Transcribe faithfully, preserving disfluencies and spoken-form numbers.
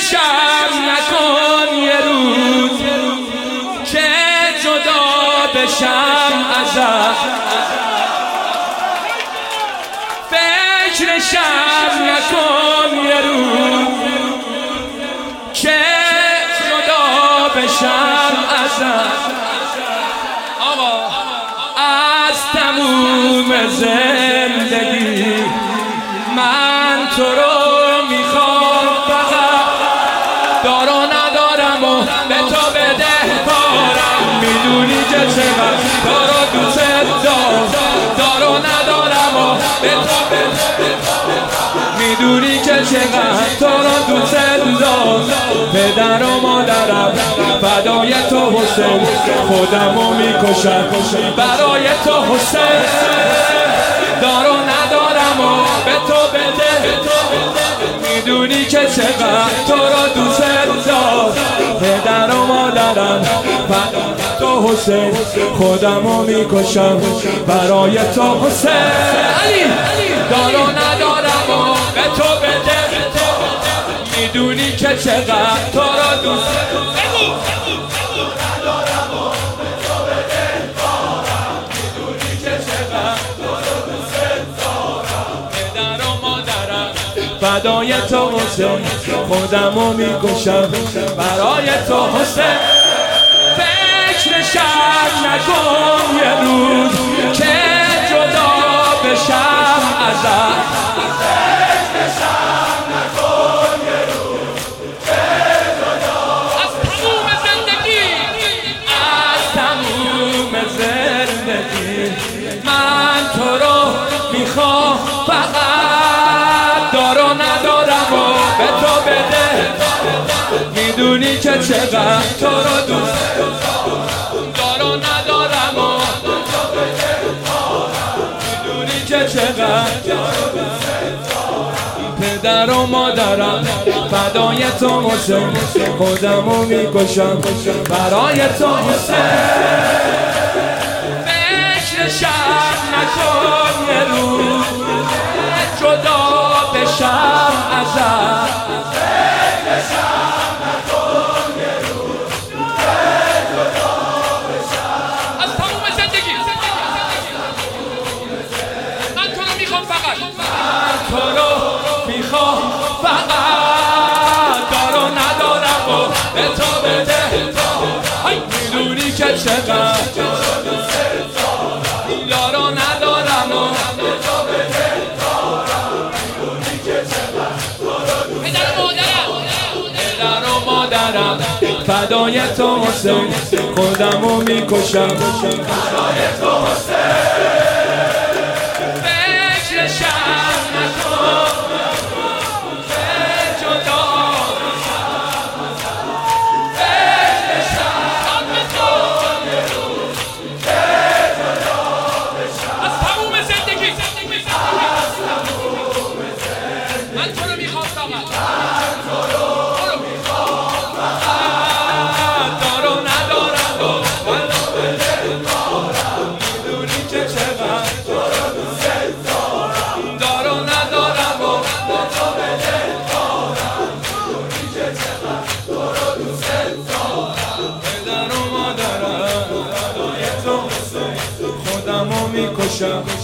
شب نکن یه روز که جدا بشم ازت، فکر شب نکن یه روز که جدا بشم ازت. آقا از تموم زندگی من تو رو میخوام، فقط دار و ندارم و به تو بده کارم. میدونی که چقدر تو رو دوست دارم، دار و ندارم و به تو بده. میدونی که چقدر تو رو دوست دارم، پدر و مادرم فدای تو حسین، خودمو میکشم برای تو حسین. دار و ندارم و به تو بده. میدونی که چقدر تو رو دوست دارم، پدر و مادرم فدای تو حسین، خودمو میکشم برای تو حسین. دار و ندارم و به تو بده. میدونی که چقدر تو رو دوست دارم، ندارم و به تو بده کارم. میدونی که چقدر تو رو دوست دارم، پدر و مادرم فدای تو حسین، خودمو میکشم برای تو حسین. فکر شب نکن یه روز که جدا بشم ازت، فکر شب نکن یه روز که جدا از تموم زندگی، از تموم زندگی من تو رو میخوام، فقط دار و ندارم و به تو بده. میدونی که چقدر تو رو دوست دارم، دار و ندارم و به تو بده. میدونی که چقدر تو رو دوست دارم، پدر و مادرم فدای تو حسین، خودمو میکشم برای تو حسین. فکر شب نکن یه روز جدا بشم ازت، فکر شب نکن یه روز که جدا بشم از تموم زندگی. من تو رو میخوام، فقط من تو رو میخوام، فقط دار و ندارم و به تو بده. میدونی که چقدر تو رو دوست دارم، دار و ندارم و به تو بده کارم. میدونی که چقدر تو رو دوست دارم، پدر و مادرم فدای تو حسین، خودمو میکشم برای تو حسین. فکر شب نکن که جدا بشم ازت، فکر شب نکن یه روز که جدا بشم از تموم زندگی، از تموم زندگی. من تو رو میخوام، فقط من تو رو میخوام، فقط دار و ندارم و من تو بده کارم. میدونی که چقدر تو رو دوست دارم، دار و ندارم و به تو بده کارم. میدونی که چقدر تو رو دوست دارم، پدر و مادرم فدای تو حسین، خودمو میکشم